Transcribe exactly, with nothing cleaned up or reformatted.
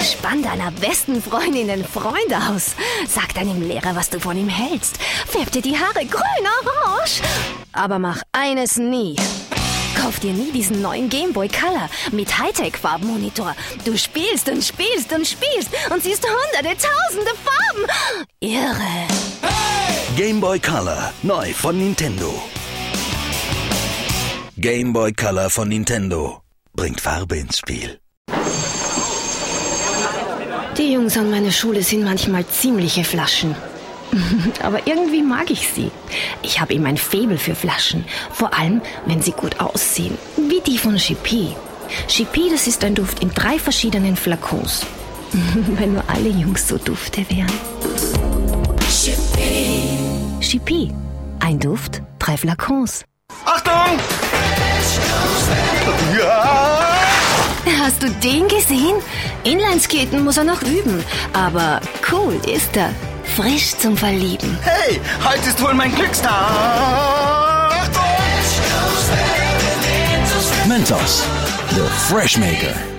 Spann deiner besten Freundin den Freund aus. Sag deinem Lehrer, was du von ihm hältst. Färb dir die Haare grün-orange. Aber mach eines nie. Kauf dir nie diesen neuen Game Boy Color mit Hightech-Farbmonitor. Du spielst und spielst und spielst und siehst hunderte, tausende Farben. Irre. Game Boy Color, neu von Nintendo. Game Boy Color von Nintendo bringt Farbe ins Spiel. Die Jungs an meiner Schule sind manchmal ziemliche Flaschen. Aber irgendwie mag ich sie. Ich habe eben ein Faible für Flaschen. Vor allem, wenn sie gut aussehen. Wie die von Chippy. Chippy, das ist ein Duft in drei verschiedenen Flakons. Wenn nur alle Jungs so Dufte wären. Chippy. Chippy. Ein Duft, drei Flakons. Achtung! Ja! Hast du den gesehen? Inlineskaten muss er noch üben. Aber cool ist er. Frisch zum Verlieben. Hey, heute ist wohl mein Glückstag. Achtung! Mentos, the Freshmaker.